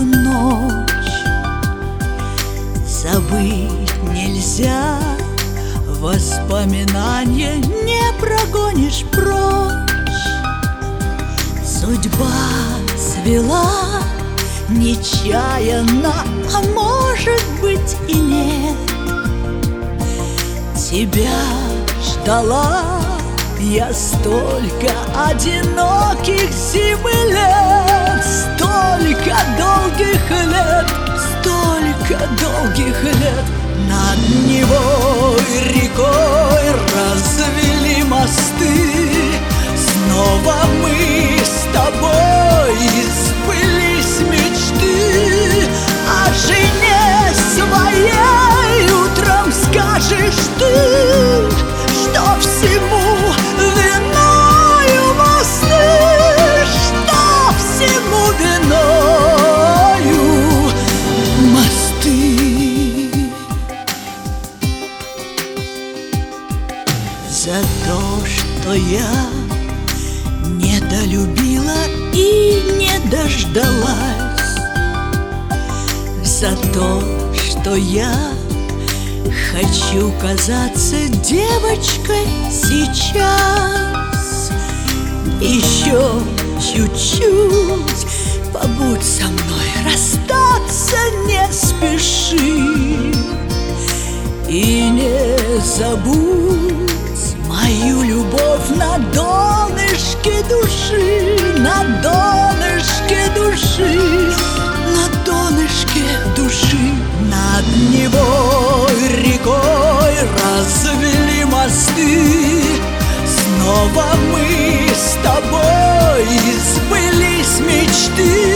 ночь. Забыть нельзя, воспоминания не прогонишь прочь. Судьба свела нечаянно, а может быть и нет. Тебя ждала я столько одиноких зим и лет, столько долгих лет, столько долгих лет. Над Невой рекой развели мосты, снова мы с тобой, сбылись мечты. О жене своей утром скажешь ты, что всему виною мосты, что всему виною мосты. За то, что я недолюбила и не дождалась, за то, что я хочу казаться девочкой сейчас. Еще чуть-чуть побудь со мной, расстаться не спеши. И не забудь мою любовь на донышке души, на донышке души, на донышке души. Над Невой рекой развели мосты, снова мы с тобой, сбылись мечты.